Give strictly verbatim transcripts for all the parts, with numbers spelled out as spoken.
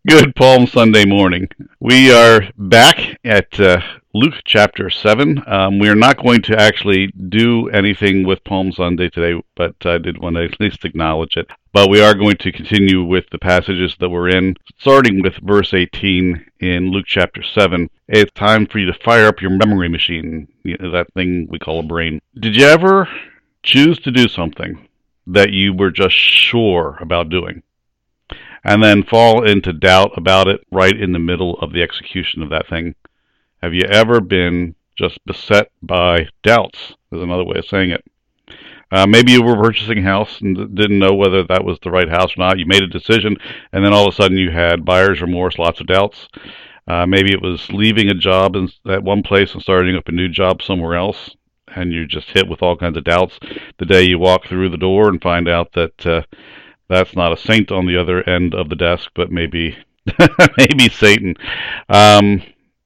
Good Palm Sunday morning. We are back at uh, Luke chapter seven. Um, we are not going to actually do anything with Palm Sunday today, but I did want to at least acknowledge it. But we are going to continue with the passages that we're in, starting with verse eighteen in Luke chapter seven. It's time for you to fire up your memory machine, you know, that thing we call a brain. Did you ever choose to do something that you were just sure about doing, and then fall into doubt about it right in the middle of the execution of that thing? Have you ever been just beset by doubts, is another way of saying it. Uh, maybe you were purchasing a house and didn't know whether that was the right house or not. You made a decision, and then all of a sudden you had buyer's remorse, lots of doubts. Uh, maybe it was leaving a job in, at one place and starting up a new job somewhere else, and you're just hit with all kinds of doubts the day you walk through the door and find out that uh, that's not a saint on the other end of the desk, but maybe maybe Satan. Um,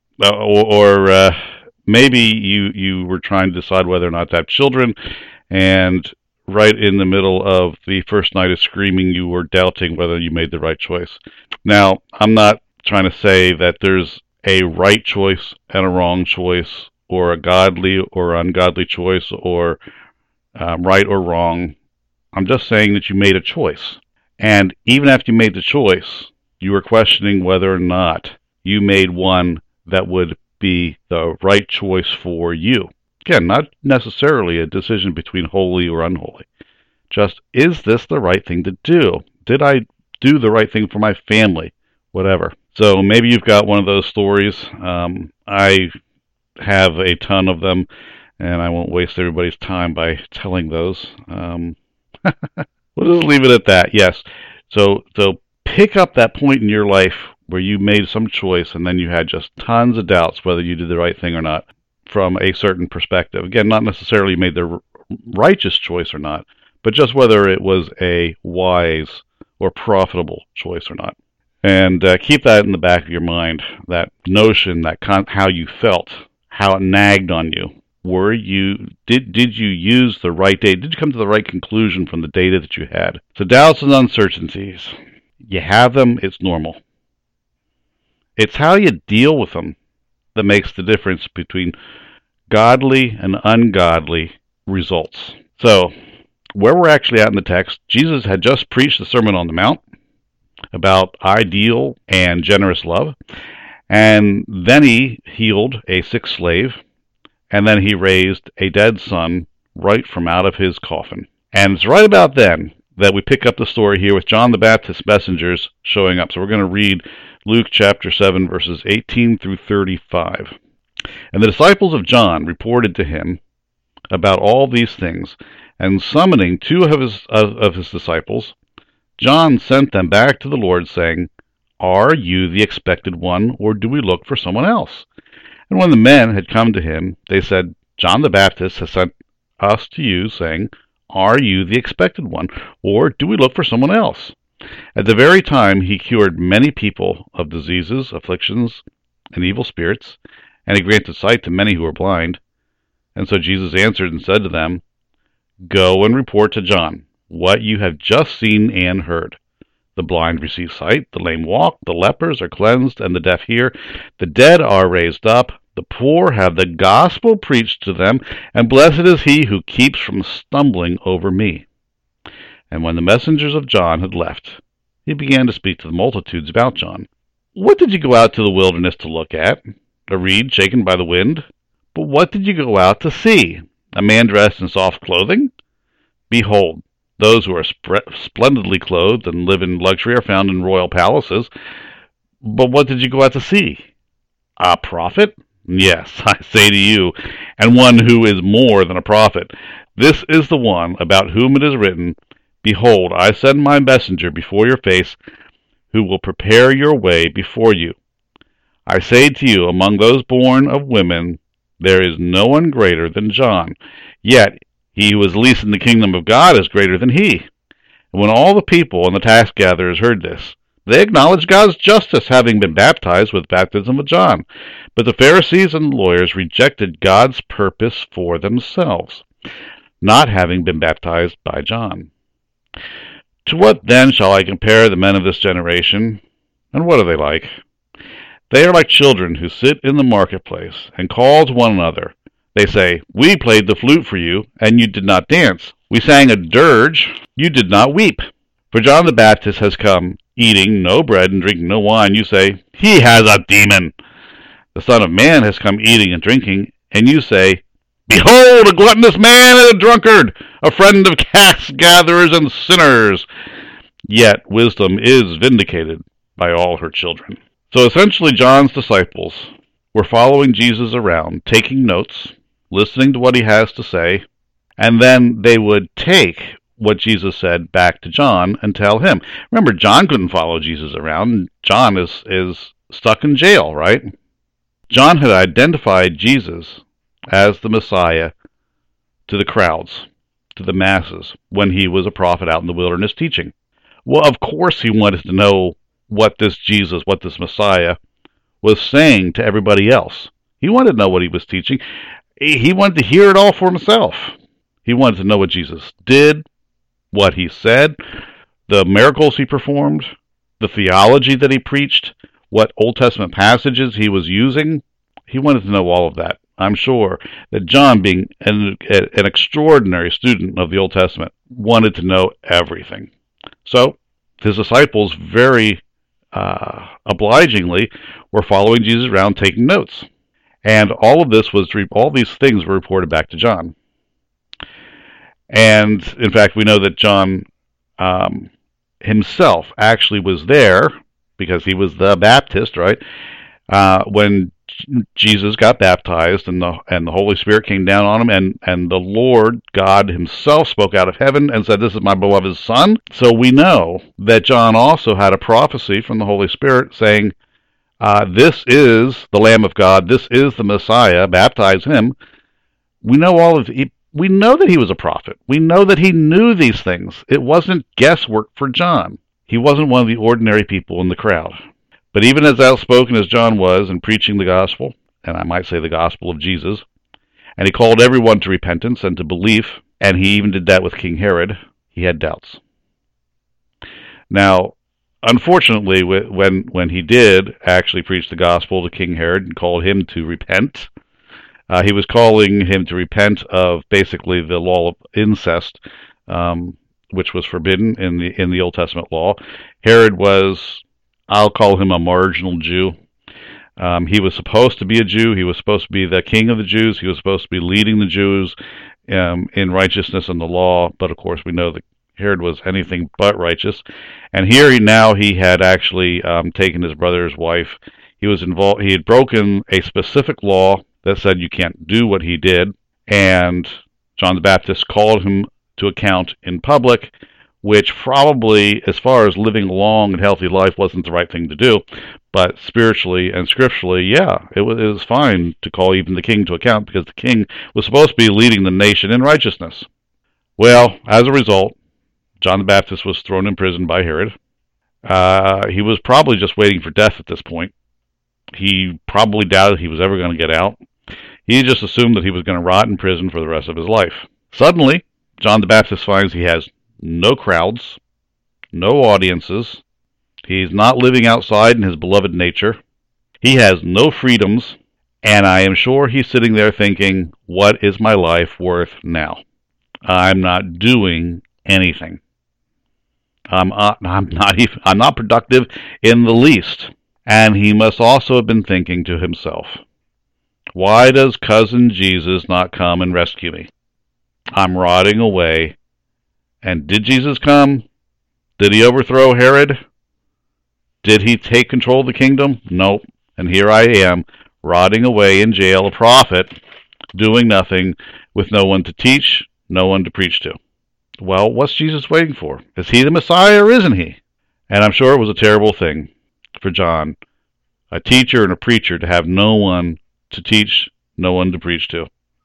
or or uh, maybe you, you were trying to decide whether or not to have children, and right in the middle of the first night of screaming, you were doubting whether you made the right choice. Now, I'm not trying to say that there's a right choice and a wrong choice, or a godly or ungodly choice, or um, right or wrong. I'm just saying that you made a choice. And even after you made the choice, you were questioning whether or not you made one that would be the right choice for you. Again, not necessarily a decision between holy or unholy. Just, is this the right thing to do? Did I do the right thing for my family? Whatever. So maybe you've got one of those stories. Um, I have a ton of them, and I won't waste everybody's time by telling those. Um, we'll just leave it at that. Yes. So, so pick up that point in your life where you made some choice, and then you had just tons of doubts whether you did the right thing or not, from a certain perspective. Again, not necessarily made the righteous choice or not, but just whether it was a wise or profitable choice or not. And uh, keep that in the back of your mind, that notion, that con- how you felt, how it nagged on you. Were you, did, did you use the right data? Did you come to the right conclusion from the data that you had? So doubts and uncertainties, you have them, it's normal. It's how you deal with them that makes the difference between godly and ungodly results. So, where we're actually at in the text, Jesus had just preached the Sermon on the Mount about ideal and generous love, and then he healed a sick slave, and then he raised a dead son right from out of his coffin. And it's right about then that we pick up the story here with John the Baptist's messengers showing up. So we're going to read Luke chapter seven, verses eighteen through thirty-five. And the disciples of John reported to him about all these things, and summoning two of his, of, of his disciples, John sent them back to the Lord, saying, "Are you the expected one, or do we look for someone else?" And when the men had come to him, they said, "John the Baptist has sent us to you, saying, 'Are you the expected one, or do we look for someone else?'" At the very time he cured many people of diseases, afflictions, and evil spirits, and he granted sight to many who were blind. And so Jesus answered and said to them, "Go and report to John what you have just seen and heard. The blind receive sight, the lame walk, the lepers are cleansed, and the deaf hear. The dead are raised up, the poor have the gospel preached to them, and blessed is he who keeps from stumbling over me." And when the messengers of John had left, he began to speak to the multitudes about John. "What did you go out to the wilderness to look at? A reed shaken by the wind? But what did you go out to see? A man dressed in soft clothing? Behold, those who are sp- splendidly clothed and live in luxury are found in royal palaces. But what did you go out to see? A prophet? Yes, I say to you, and one who is more than a prophet. This is the one about whom it is written, 'Behold, I send my messenger before your face, who will prepare your way before you.' I say to you, among those born of women, there is no one greater than John. Yet he who is least in the kingdom of God is greater than he." And when all the people and the tax gatherers heard this, they acknowledged God's justice, having been baptized with baptism of John. But the Pharisees and lawyers rejected God's purpose for themselves, not having been baptized by John. "To what then shall I compare the men of this generation? And what are they like? They are like children who sit in the marketplace and call to one another. They say, "We played the flute for you, and you did not dance. We sang a dirge, you did not weep." For John the Baptist has come, eating no bread and drinking no wine. You say, "He has a demon." The Son of Man has come eating and drinking, and you say, "Behold, a gluttonous man and a drunkard, a friend of tax gatherers and sinners." Yet wisdom is vindicated by all her children. So essentially, John's disciples were following Jesus around, taking notes, listening to what he has to say, and then they would take what Jesus said back to John and tell him. Remember, John couldn't follow Jesus around. John is, is stuck in jail, right? John had identified Jesus as the Messiah to the crowds, to the masses, when he was a prophet out in the wilderness teaching. Well, of course he wanted to know what this Jesus, what this Messiah was saying to everybody else. He wanted to know what he was teaching. He wanted to hear it all for himself. He wanted to know what Jesus did, what he said, the miracles he performed, the theology that he preached, what Old Testament passages he was using. He wanted to know all of that. I'm sure that John, being an, an extraordinary student of the Old Testament, wanted to know everything. So his disciples very uh, obligingly were following Jesus around, taking notes. And all of this was, all these things were reported back to John. And in fact, we know that John um, himself actually was there, because he was the Baptist, right? Uh, when Jesus got baptized and the and the Holy Spirit came down on him, and, and the Lord God himself spoke out of heaven and said, "This is my beloved Son." So we know that John also had a prophecy from the Holy Spirit saying, uh, this is the Lamb of God, this is the Messiah, baptize him. We know all of he, we know that he was a prophet. We know that he knew these things. It wasn't guesswork for John. He wasn't one of the ordinary people in the crowd. But even as outspoken as John was in preaching the gospel, and I might say the gospel of Jesus, and he called everyone to repentance and to belief, and he even did that with King Herod, he had doubts. Now, unfortunately, when when he did actually preach the gospel to King Herod and called him to repent, uh, he was calling him to repent of basically the law of incest, um, which was forbidden in the in the Old Testament law. Herod was, I'll call him a marginal Jew. Um, he was supposed to be a Jew. He was supposed to be the king of the Jews. He was supposed to be leading the Jews um, in righteousness and the law. But of course, we know that Herod was anything but righteous. And here he, now he had actually um, taken his brother's wife. He was involved. He had broken a specific law that said you can't do what he did. And John the Baptist called him to account in public, which probably, as far as living a long and healthy life, wasn't the right thing to do. But spiritually and scripturally, yeah, it was, it was fine to call even the king to account, because the king was supposed to be leading the nation in righteousness. Well, as a result, John the Baptist was thrown in prison by Herod. Uh, he was probably just waiting for death at this point. He probably doubted he was ever going to get out. He just assumed that he was going to rot in prison for the rest of his life. Suddenly, John the Baptist finds he has no crowds, no audiences. He's not living outside in his beloved nature. He has no freedoms, and I am sure he's sitting there thinking, what is my life worth now? I'm not doing anything. I'm not, I'm not even, I'm not productive in the least. And he must also have been thinking to himself, why does cousin Jesus not come and rescue me? I'm rotting away. And did Jesus come? Did he overthrow Herod? Did he take control of the kingdom? Nope. And here I am, rotting away in jail, a prophet, doing nothing, with no one to teach, no one to preach to. Well, what's Jesus waiting for? Is he the Messiah or isn't he? And I'm sure it was a terrible thing for John, a teacher and a preacher, to have no one to teach, no one to preach to.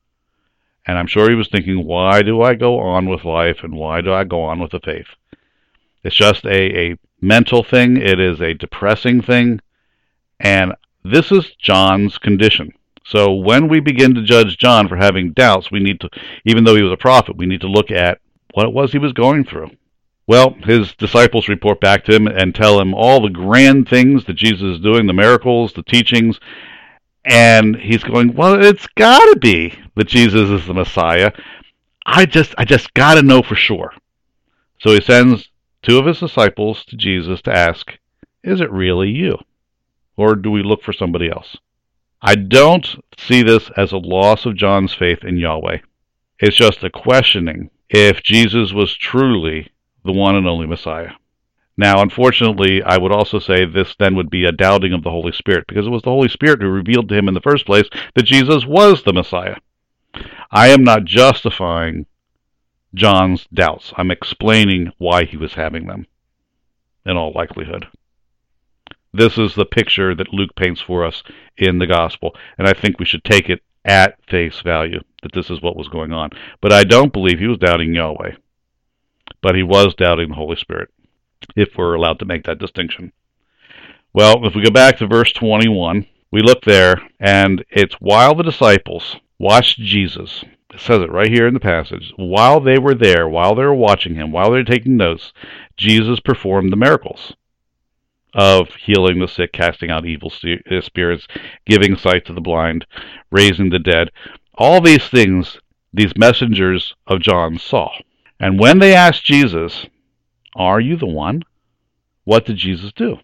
And I'm sure he was thinking, why do I go on with life, and why do I go on with the faith? It's just a, a mental thing. It is a depressing thing. And this is John's condition. So when we begin to judge John for having doubts, we need to, even though he was a prophet, we need to look at what it was he was going through. Well, his disciples report back to him and tell him all the grand things that Jesus is doing, the miracles, the teachings, and he's going, well, it's got to be that Jesus is the Messiah. I just I just got to know for sure. So he sends two of his disciples to Jesus to ask, is it really you? Or do we look for somebody else? I don't see this as a loss of John's faith in Yahweh. It's just a questioning if Jesus was truly the one and only Messiah. Now, unfortunately, I would also say this then would be a doubting of the Holy Spirit, because it was the Holy Spirit who revealed to him in the first place that Jesus was the Messiah. I am not justifying John's doubts. I'm explaining why he was having them, in all likelihood. This is the picture that Luke paints for us in the Gospel, and I think we should take it at face value, that this is what was going on. But I don't believe he was doubting Yahweh, but he was doubting the Holy Spirit, if we're allowed to make that distinction. Well, if we go back to verse twenty-one, we look there, and it's while the disciples watched Jesus, it says it right here in the passage, while they were there, while they were watching him, while they were taking notes, Jesus performed the miracles of healing the sick, casting out evil spirits, giving sight to the blind, raising the dead. All these things, these messengers of John saw. And when they asked Jesus, are you the one? What did Jesus do?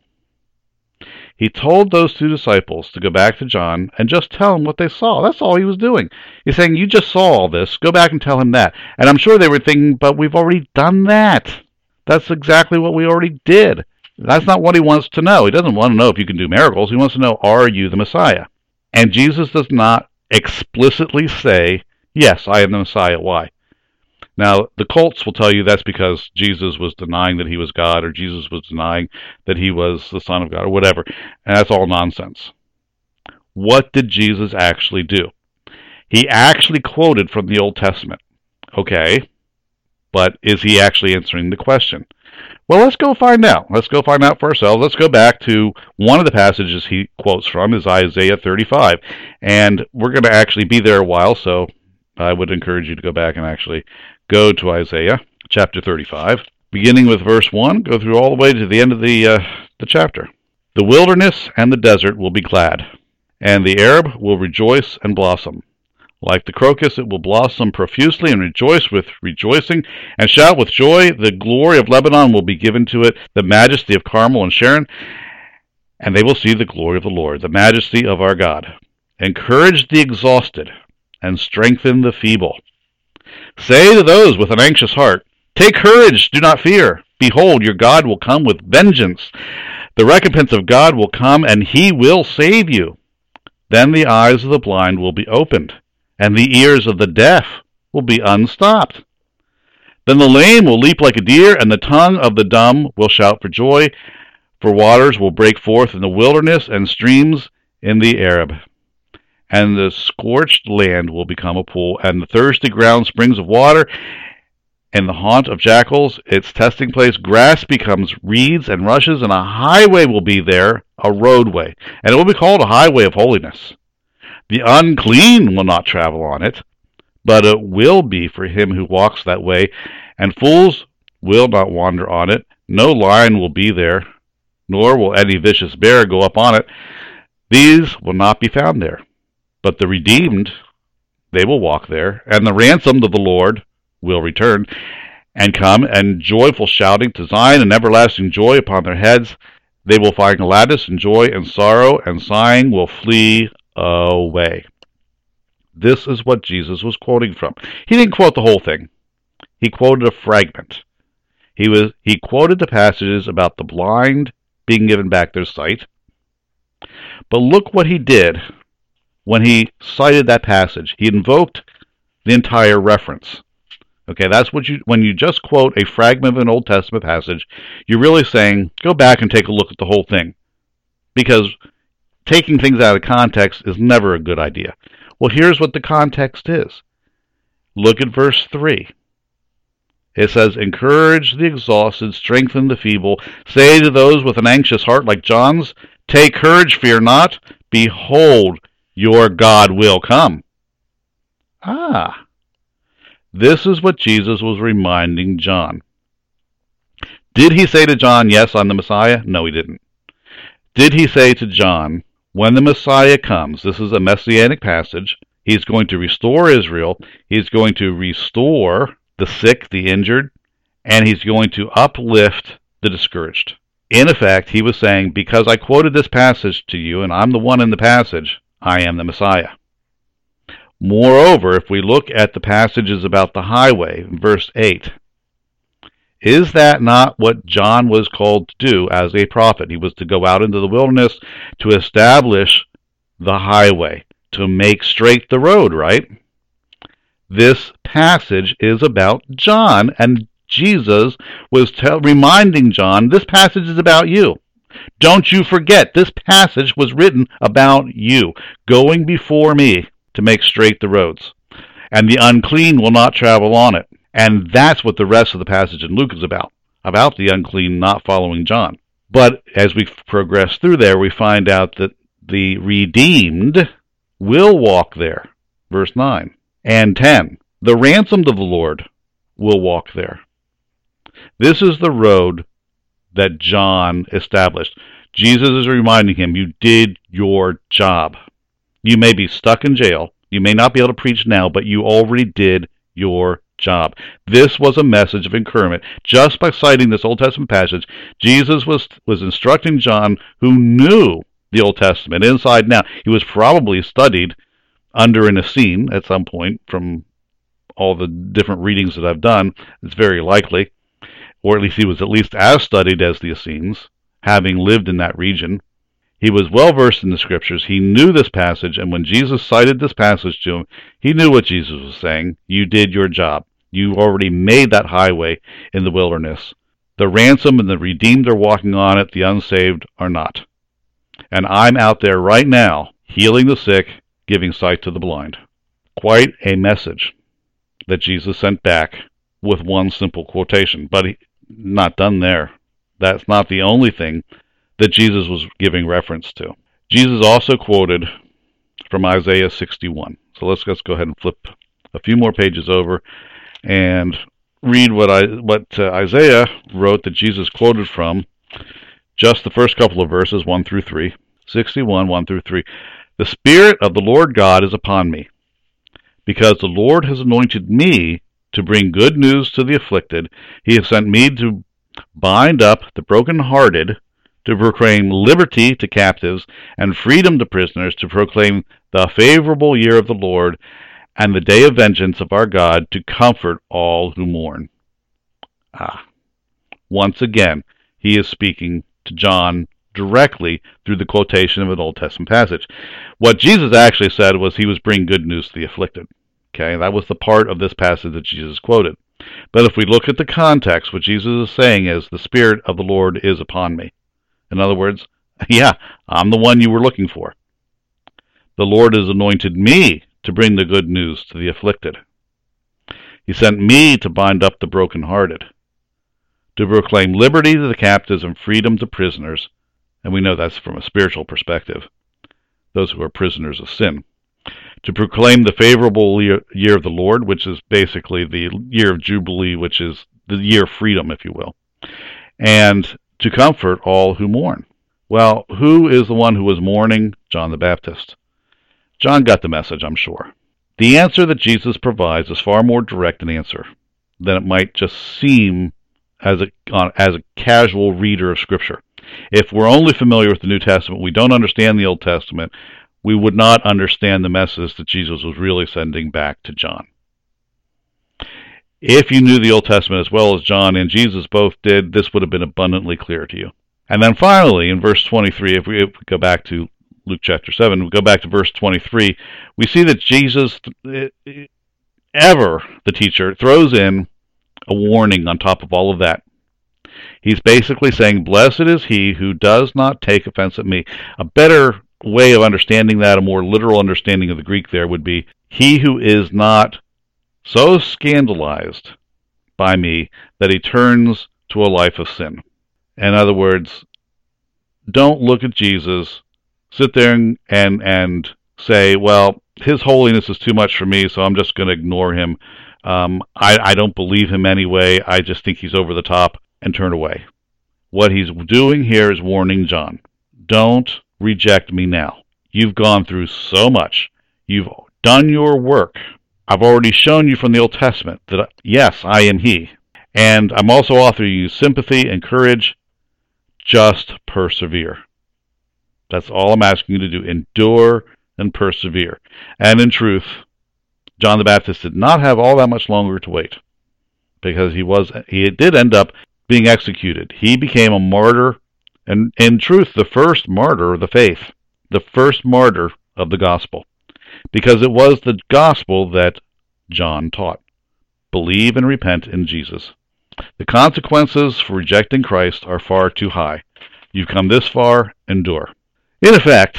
He told those two disciples to go back to John and just tell him what they saw. That's all he was doing. He's saying, you just saw all this. Go back and tell him that. And I'm sure they were thinking, but we've already done that. That's exactly what we already did. That's not what he wants to know. He doesn't want to know if you can do miracles. He wants to know, are you the Messiah? And Jesus does not explicitly say, yes, I am the Messiah. Why? Now, the cults will tell you that's because Jesus was denying that he was God, or Jesus was denying that he was the Son of God, or whatever. And that's all nonsense. What did Jesus actually do? He actually quoted from the Old Testament. Okay, but is he actually answering the question? Well, let's go find out. Let's go find out for ourselves. Let's go back to one of the passages he quotes from is Isaiah thirty-five. And we're going to actually be there a while, so I would encourage you to go back and actually go to Isaiah chapter thirty-five, beginning with verse one, go through all the way to the end of the, uh, the chapter. The wilderness and the desert will be glad, and the Arab will rejoice and blossom. Like the crocus, it will blossom profusely and rejoice with rejoicing and shout with joy. The glory of Lebanon will be given to it, the majesty of Carmel and Sharon, and they will see the glory of the Lord, the majesty of our God. Encourage the exhausted and strengthen the feeble. Say to those with an anxious heart, take courage, do not fear. Behold, your God will come with vengeance. The recompense of God will come, and he will save you. Then the eyes of the blind will be opened, and the ears of the deaf will be unstopped. Then the lame will leap like a deer, and the tongue of the dumb will shout for joy, for waters will break forth in the wilderness, and streams in the Arab. And the scorched land will become a pool, and the thirsty ground springs of water, and the haunt of jackals, its testing place. Grass becomes reeds and rushes, and a highway will be there, a roadway, and it will be called a highway of holiness. The unclean will not travel on it, but it will be for him who walks that way, and fools will not wander on it. No lion will be there, nor will any vicious bear go up on it. These will not be found there. But the redeemed, they will walk there, and the ransomed of the Lord will return and come, and joyful shouting to Zion, and everlasting joy upon their heads. They will find gladness and joy, and sorrow and sighing will flee away. This is what Jesus was quoting from. He didn't quote the whole thing. He quoted a fragment. He was he quoted the passages about the blind being given back their sight. But look what he did when he cited that passage. He invoked the entire reference. Okay, that's what you, when you just quote a fragment of an Old Testament passage, you're really saying, go back and take a look at the whole thing. Because taking things out of context is never a good idea. Well, here's what the context is. Look at verse three. It says, encourage the exhausted, strengthen the feeble. Say to those with an anxious heart like John's, take courage, fear not. Behold, your God will come. Ah, this is what Jesus was reminding John. Did he say to John, yes, I'm the Messiah? No, he didn't. Did he say to John, when the Messiah comes, this is a messianic passage, he's going to restore Israel, he's going to restore the sick, the injured, and he's going to uplift the discouraged. In effect, he was saying, because I quoted this passage to you, and I'm the one in the passage, I am the Messiah. Moreover, if we look at the passages about the highway, verse eight, is that not what John was called to do as a prophet? He was to go out into the wilderness to establish the highway, to make straight the road, right? This passage is about John, and Jesus was tell, reminding John, this passage is about you. Don't you forget, this passage was written about you, going before me to make straight the roads, and the unclean will not travel on it. And that's what the rest of the passage in Luke is about, about the unclean not following John. But as we progress through there, we find out that the redeemed will walk there. Verse nine and ten. The ransomed of the Lord will walk there. This is the road that John established. Jesus is reminding him, you did your job. You may be stuck in jail. You may not be able to preach now, but you already did your job. This was a message of encouragement. Just by citing this Old Testament passage, Jesus was, was instructing John, who knew the Old Testament inside and out. He was probably studied under an Essene at some point from all the different readings that I've done. It's very likely. Or at least he was at least as studied as the Essenes, having lived in that region. He was well versed in the scriptures. He knew this passage, and when Jesus cited this passage to him, he knew what Jesus was saying. You did your job. You already made that highway in the wilderness. The ransomed and the redeemed are walking on it. The unsaved are not. And I'm out there right now, healing the sick, giving sight to the blind. Quite a message that Jesus sent back with one simple quotation. But he, not done there. That's not the only thing that Jesus was giving reference to. Jesus also quoted from Isaiah sixty-one. So let's just go ahead and flip a few more pages over and read what I what uh, Isaiah wrote that Jesus quoted from. Just the first couple of verses, one through three. sixty-one, one through three. The Spirit of the Lord God is upon me, because the Lord has anointed me to bring good news to the afflicted. He has sent me to bind up the brokenhearted, to proclaim liberty to captives and freedom to prisoners, to proclaim the favorable year of the Lord and the day of vengeance of our God, to comfort all who mourn. Ah, once again, he is speaking to John directly through the quotation of an Old Testament passage. What Jesus actually said was he was bringing good news to the afflicted. Okay, that was the part of this passage that Jesus quoted. But if we look at the context, what Jesus is saying is, the Spirit of the Lord is upon me. In other words, yeah, I'm the one you were looking for. The Lord has anointed me to bring the good news to the afflicted. He sent me to bind up the brokenhearted, to proclaim liberty to the captives and freedom to prisoners. And we know that's from a spiritual perspective, those who are prisoners of sin. To proclaim the favorable year of the Lord, which is basically the year of Jubilee, which is the year of freedom, if you will. And to comfort all who mourn. Well, who is the one who was mourning? John the Baptist. John got the message, I'm sure. The answer that Jesus provides is far more direct an answer than it might just seem as a, as a casual reader of Scripture. If we're only familiar with the New Testament, we don't understand the Old Testament, we would not understand the message that Jesus was really sending back to John. If you knew the Old Testament as well as John and Jesus both did, this would have been abundantly clear to you. And then finally, in verse twenty-three, if we, if we go back to Luke chapter seven, we go back to verse twenty-three, we see that Jesus, ever the teacher, throws in a warning on top of all of that. He's basically saying, blessed is he who does not take offense at me. A better way of understanding that, a more literal understanding of the Greek there, would be, he who is not so scandalized by me that he turns to a life of sin. In other words, don't look at Jesus, sit there and, and, and say, well, his holiness is too much for me, so I'm just going to ignore him. Um, I, I don't believe him anyway. I just think he's over the top. and turn away. What he's doing here is warning John. Don't reject me now. You've gone through so much. You've done your work. I've already shown you from the Old Testament that, yes, I am he. And I'm also offering you sympathy and courage. Just persevere. That's all I'm asking you to do. Endure and persevere. And in truth, John the Baptist did not have all that much longer to wait, because he was he did end up being executed. He became a martyr, and in truth, the first martyr of the faith, the first martyr of the gospel, because it was the gospel that John taught. Believe and repent in Jesus. The consequences for rejecting Christ are far too high. You've come this far, endure. In effect,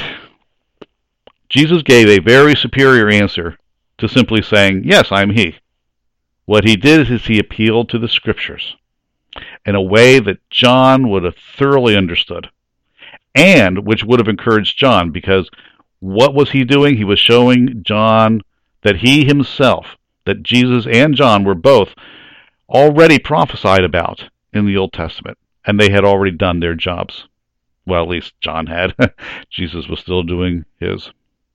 Jesus gave a very superior answer to simply saying, yes, I'm he. What he did is he appealed to the Scriptures in a way that John would have thoroughly understood, and which would have encouraged John, because what was he doing? He was showing John that he himself, that Jesus and John were both already prophesied about in the Old Testament, and they had already done their jobs. Well, at least John had. Jesus was still doing his.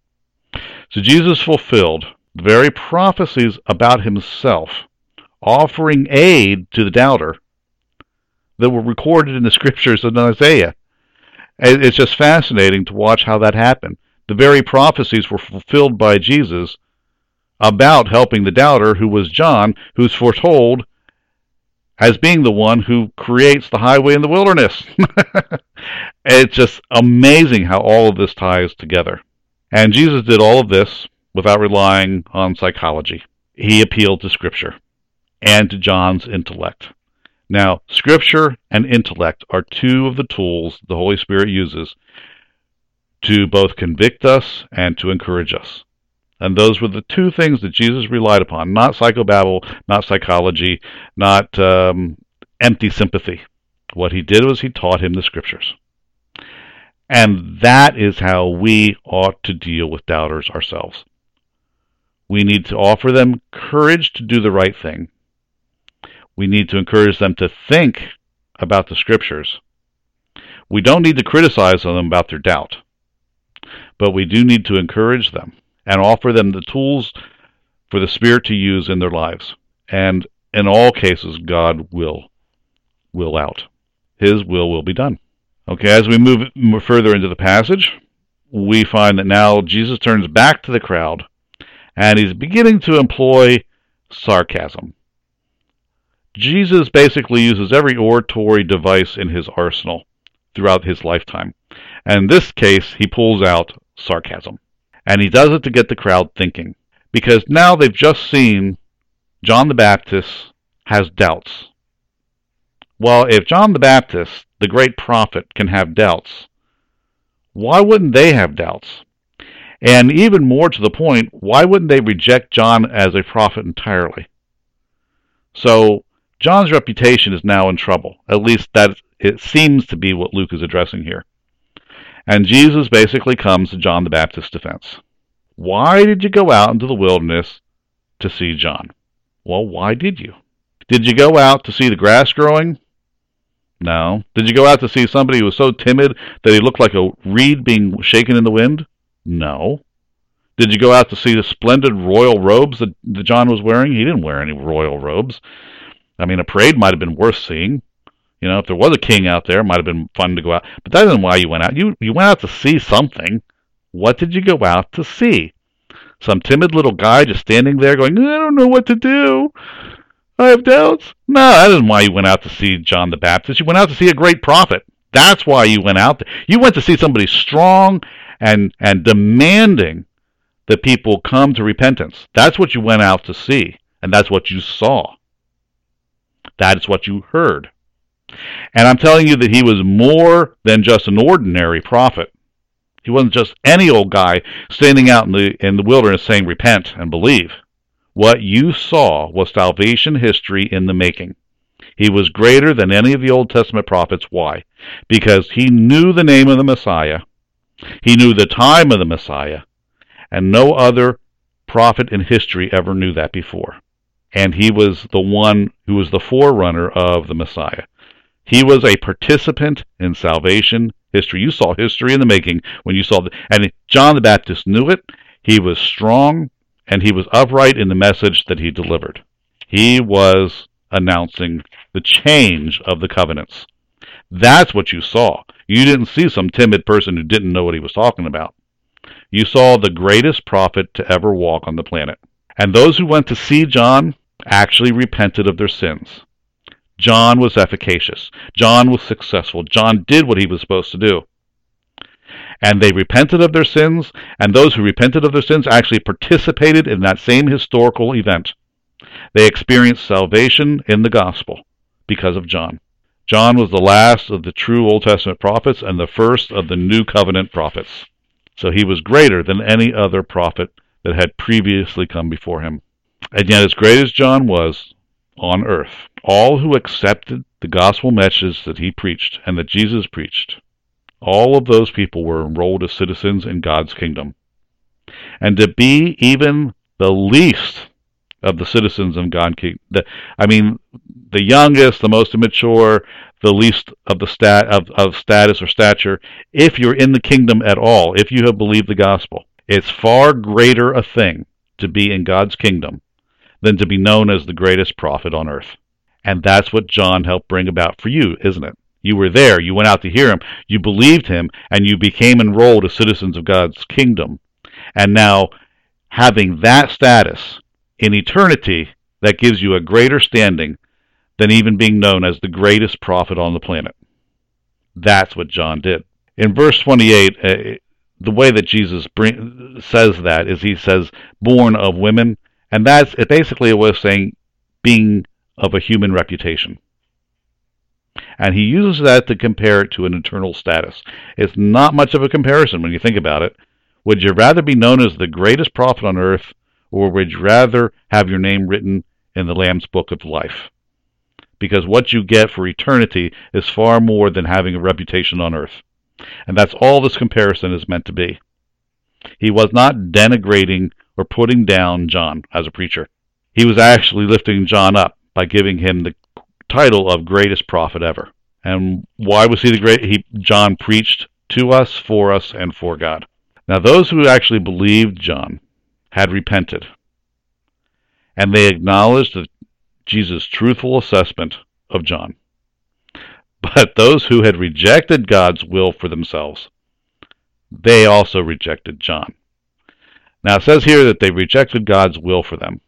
So Jesus fulfilled the very prophecies about himself, offering aid to the doubter, that were recorded in the Scriptures of Isaiah. It's just fascinating to watch how that happened. The very prophecies were fulfilled by Jesus about helping the doubter, who was John, who's foretold as being the one who creates the highway in the wilderness. It's just amazing how all of this ties together. And Jesus did all of this without relying on psychology. He appealed to Scripture and to John's intellect. Now, Scripture and intellect are two of the tools the Holy Spirit uses to both convict us and to encourage us. And those were the two things that Jesus relied upon, not psychobabble, not psychology, not um, empty sympathy. What he did was he taught him the Scriptures. And that is how we ought to deal with doubters ourselves. We need to offer them courage to do the right thing. We need to encourage them to think about the Scriptures. We don't need to criticize them about their doubt, but we do need to encourage them and offer them the tools for the Spirit to use in their lives. And in all cases, God will will out. His will will be done. Okay, as we move further into the passage, we find that now Jesus turns back to the crowd, and he's beginning to employ sarcasm. Jesus basically uses every oratory device in his arsenal throughout his lifetime. And in this case, he pulls out sarcasm. And he does it to get the crowd thinking. Because now they've just seen John the Baptist has doubts. Well, if John the Baptist, the great prophet, can have doubts, why wouldn't they have doubts? And even more to the point, why wouldn't they reject John as a prophet entirely? So John's reputation is now in trouble. At least that it seems to be what Luke is addressing here. And Jesus basically comes to John the Baptist's defense. Why did you go out into the wilderness to see John? Well, why did you? Did you go out to see the grass growing? No. Did you go out to see somebody who was so timid that he looked like a reed being shaken in the wind? No. Did you go out to see the splendid royal robes that, that John was wearing? He didn't wear any royal robes. I mean, a parade might have been worth seeing. You know, if there was a king out there, it might have been fun to go out. But that isn't why you went out. You, you went out to see something. What did you go out to see? Some timid little guy just standing there going, I don't know what to do. I have doubts. No, that isn't why you went out to see John the Baptist. You went out to see a great prophet. That's why you went out there. You went to see somebody strong and, and demanding that people come to repentance. That's what you went out to see. And that's what you saw. That is what you heard. And I'm telling you that he was more than just an ordinary prophet. He wasn't just any old guy standing out in the in the wilderness saying, repent and believe. What you saw was salvation history in the making. He was greater than any of the Old Testament prophets. Why? Because he knew the name of the Messiah. He knew the time of the Messiah. And no other prophet in history ever knew that before. And he was the one who was the forerunner of the Messiah. He was a participant in salvation history. You saw history in the making when you saw the, and John the Baptist knew it. He was strong and he was upright in the message that he delivered. He was announcing the change of the covenants. That's what you saw. You didn't see some timid person who didn't know what he was talking about. You saw the greatest prophet to ever walk on the planet. And those who went to see John actually repented of their sins. John was efficacious. John was successful. John did what he was supposed to do. And they repented of their sins, and those who repented of their sins actually participated in that same historical event. They experienced salvation in the gospel because of John. John was the last of the true Old Testament prophets and the first of the New Covenant prophets. So he was greater than any other prophet that had previously come before him. And yet, as great as John was on earth, all who accepted the gospel message that he preached and that Jesus preached, all of those people were enrolled as citizens in God's kingdom. And to be even the least of the citizens of God's kingdom, the, I mean, the youngest, the most immature, the least of the stat of, of status or stature, if you're in the kingdom at all, if you have believed the gospel, it's far greater a thing to be in God's kingdom than to be known as the greatest prophet on earth. And that's what John helped bring about for you, isn't it? You were there, you went out to hear him, you believed him, and you became enrolled as citizens of God's kingdom. And now, having that status in eternity, that gives you a greater standing than even being known as the greatest prophet on the planet. That's what John did. In verse twenty-eight, uh, the way that Jesus bring, says that is he says, born of women, and that's basically a way of saying being of a human reputation. And he uses that to compare it to an eternal status. It's not much of a comparison when you think about it. Would you rather be known as the greatest prophet on earth, or would you rather have your name written in the Lamb's Book of Life? Because what you get for eternity is far more than having a reputation on earth. And that's all this comparison is meant to be. He was not denigrating or putting down John as a preacher. He was actually lifting John up by giving him the title of greatest prophet ever. And why was he the great? He, John preached to us, for us, and for God. Now those who actually believed John had repented, and they acknowledged that Jesus' truthful assessment of John. But those who had rejected God's will for themselves, they also rejected John. Now it says here that they rejected God's will for them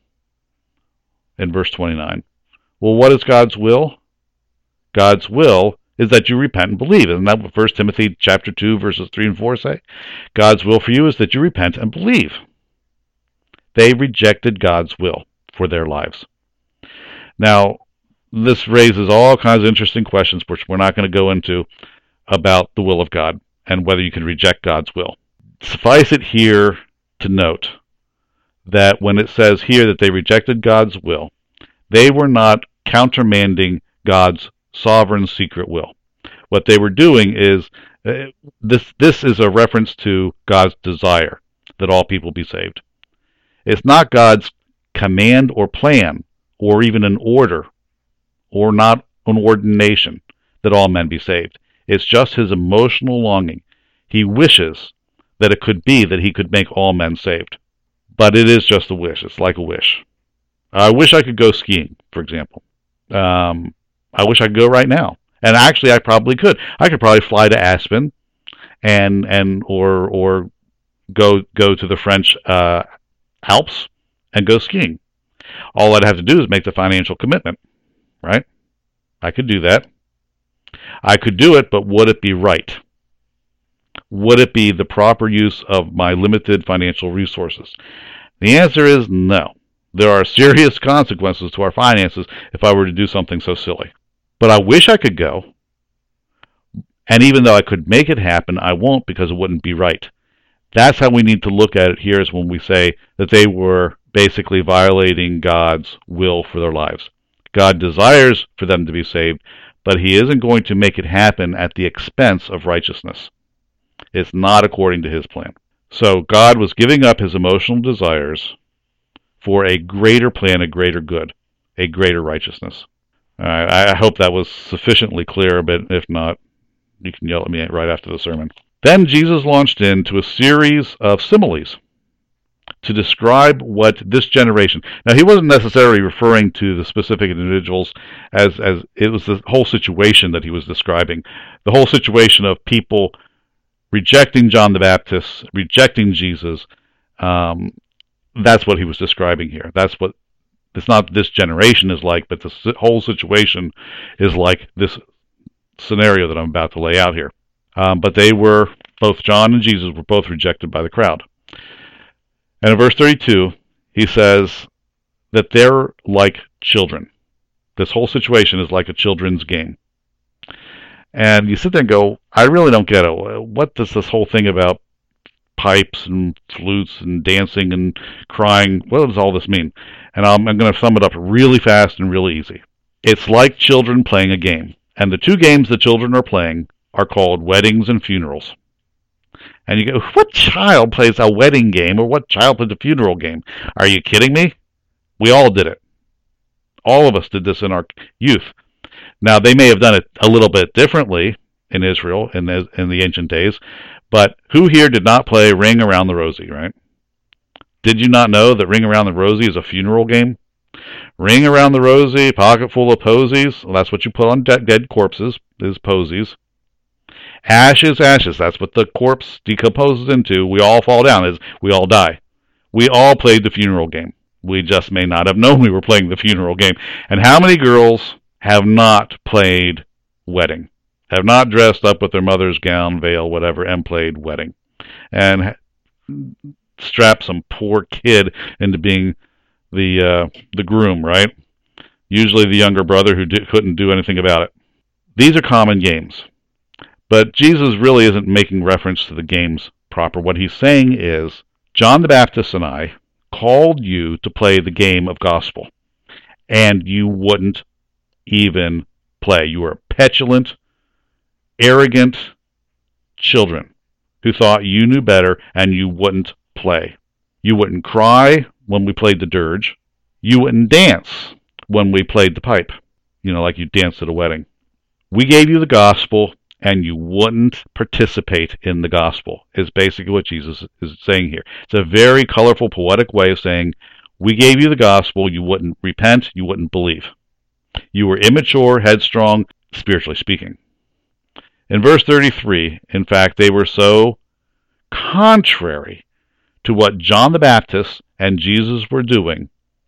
in verse twenty-nine. Well, what is God's will? God's will is that you repent and believe. Isn't that what First Timothy chapter two, verses three and four say? God's will for you is that you repent and believe. They rejected God's will for their lives. Now, this raises all kinds of interesting questions, which we're not going to go into, about the will of God and whether you can reject God's will. Suffice it here to note that when it says here that they rejected God's will, they were not countermanding God's sovereign secret will. What they were doing is, uh, this, this is a reference to God's desire that all people be saved. It's not God's command or plan, or even an order, or not an ordination that all men be saved. It's just his emotional longing. He wishes that it could be that he could make all men saved. But it is just a wish. It's like a wish. I wish I could go skiing, for example. Um, I wish I could go right now. And actually, I probably could. I could probably fly to Aspen and and or or go go to the French uh, Alps and go skiing. All I'd have to do is make the financial commitment, right? I could do that. I could do it, but would it be right? Would it be the proper use of my limited financial resources? The answer is no. There are serious consequences to our finances if I were to do something so silly. But I wish I could go. And even though I could make it happen, I won't, because it wouldn't be right. That's how we need to look at it here, is when we say that they were basically violating God's will for their lives. God desires for them to be saved, but he isn't going to make it happen at the expense of righteousness. It's not according to his plan. So God was giving up his emotional desires for a greater plan, a greater good, a greater righteousness. All right, I hope that was sufficiently clear, but if not, you can yell at me right after the sermon. Then Jesus launched into a series of similes to describe what this generation. Now, he wasn't necessarily referring to the specific individuals as as it was the whole situation that he was describing. The whole situation of people rejecting John the Baptist, rejecting Jesus. Um, that's what he was describing here. That's what it's not this generation is like, but the whole situation is like this scenario that I'm about to lay out here. Um, but they were, both John and Jesus were both rejected by the crowd. And in verse thirty-two, he says that they're like children. This whole situation is like a children's game. And you sit there and go, I really don't get it. What does this whole thing about pipes and flutes and dancing and crying, what does all this mean? And I'm, I'm going to sum it up really fast and really easy. It's like children playing a game. And the two games the children are playing are called weddings and funerals. And you go, what child plays a wedding game, or what child plays a funeral game? Are you kidding me? We all did it. All of us did this in our youth. Now, they may have done it a little bit differently in Israel in the, in the ancient days, but who here did not play Ring Around the Rosie, right? Did you not know that Ring Around the Rosie is a funeral game? Ring around the rosy, pocket full of posies. Well, that's what you put on de- dead corpses, is posies. Ashes, ashes. That's what the corpse decomposes into. We all fall down. Is we all die. We all played the funeral game. We just may not have known we were playing the funeral game. And how many girls have not played wedding? Have not dressed up with their mother's gown, veil, whatever, and played wedding? And strapped some poor kid into being the uh, the groom, right? Usually the younger brother who di- couldn't do anything about it. These are common games. But Jesus really isn't making reference to the games proper. What he's saying is, John the Baptist and I called you to play the game of gospel, and you wouldn't even play. You were petulant, arrogant children who thought you knew better, and you wouldn't play. You wouldn't cry when we played the dirge. You wouldn't dance when we played the pipe, you know, like you danced at a wedding. We gave you the gospel, and you wouldn't participate in the gospel, is basically what Jesus is saying here. It's a very colorful, poetic way of saying, we gave you the gospel, you wouldn't repent, you wouldn't believe. You were immature, headstrong, spiritually speaking. In verse thirty-three, in fact, they were so contrary to what John the Baptist and Jesus were doing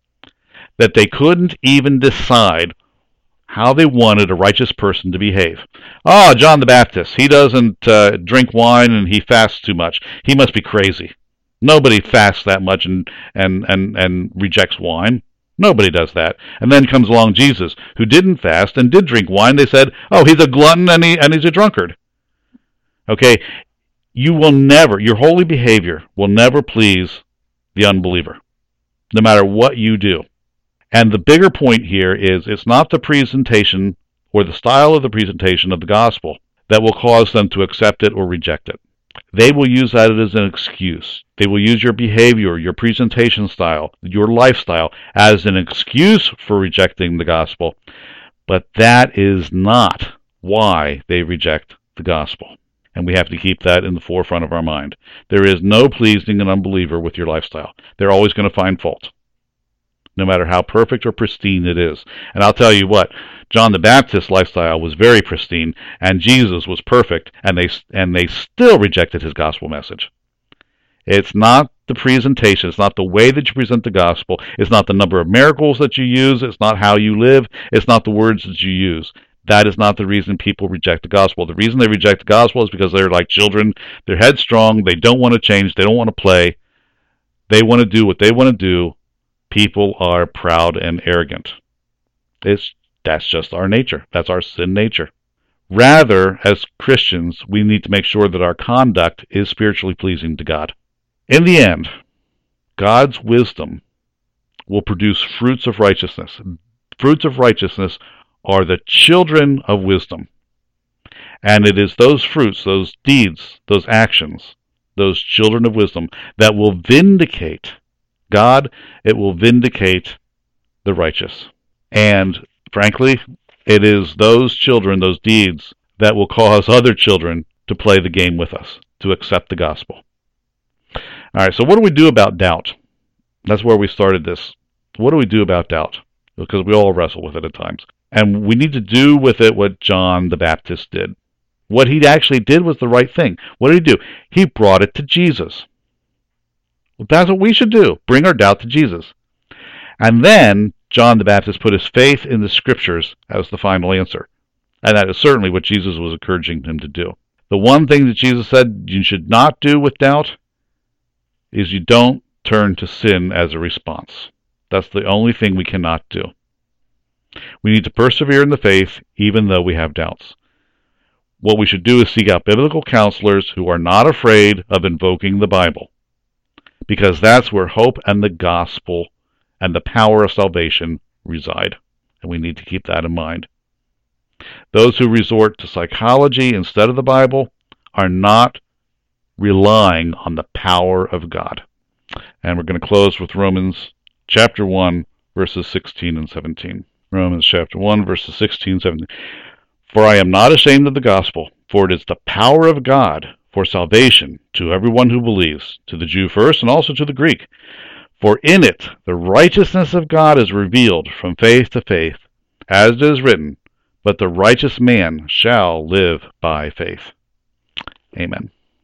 that they couldn't even decide how they wanted a righteous person to behave. Oh, John the Baptist, he doesn't uh, drink wine and he fasts too much. He must be crazy. Nobody fasts that much and, and, and, and rejects wine. Nobody does that. And then comes along Jesus, who didn't fast and did drink wine. They said, oh, he's a glutton and, he, and he's a drunkard. Okay, you will never, your holy behavior will never please the unbeliever, no matter what you do. And the bigger point here is it's not the presentation or the style of the presentation of the gospel that will cause them to accept it or reject it. They will use that as an excuse. They will use your behavior, your presentation style, your lifestyle as an excuse for rejecting the gospel. But that is not why they reject the gospel. And we have to keep that in the forefront of our mind. There is no pleasing an unbeliever with your lifestyle. They're always going to find fault, no matter how perfect or pristine it is. And I'll tell you what, John the Baptist's lifestyle was very pristine, and Jesus was perfect, and they and they still rejected his gospel message. It's not the presentation, it's not the way that you present the gospel, it's not the number of miracles that you use, it's not how you live, it's not the words that you use. That is not the reason people reject the gospel. The reason they reject the gospel is because they're like children, they're headstrong, they don't want to change, they don't want to play, they want to do what they want to do. People are proud and arrogant. It's, that's just our nature. That's our sin nature. Rather, as Christians, we need to make sure that our conduct is spiritually pleasing to God. In the end, God's wisdom will produce fruits of righteousness. Fruits of righteousness are the children of wisdom. And it is those fruits, those deeds, those actions, those children of wisdom that will vindicate God, it will vindicate the righteous. And frankly, It is those children, those deeds, that will cause other children to play the game with us, to accept the gospel. All right, so what do we do about doubt? That's where we started this. What do we do about doubt? Because we all wrestle with it at times. And we need to do with it what John the Baptist did. What he actually did was the right thing. What did he do? He brought it to Jesus. Well, that's what we should do. Bring our doubt to Jesus. And then John the Baptist put his faith in the Scriptures as the final answer. And that is certainly what Jesus was encouraging him to do. The one thing that Jesus said you should not do with doubt is you don't turn to sin as a response. That's the only thing we cannot do. We need to persevere in the faith even though we have doubts. What we should do is seek out biblical counselors who are not afraid of invoking the Bible, because that's where hope and the gospel and the power of salvation reside, and we need to keep that in mind. Those who resort to psychology instead of the Bible are not relying on the power of God. And we're going to close with Romans chapter one, verses sixteen and seventeen. Romans chapter one, verses sixteen and seventeen. For I am not ashamed of the gospel, for it is the power of God for salvation to everyone who believes, to the Jew first and also to the Greek. For in it the righteousness of God is revealed from faith to faith, as it is written, but the righteous man shall live by faith. Amen.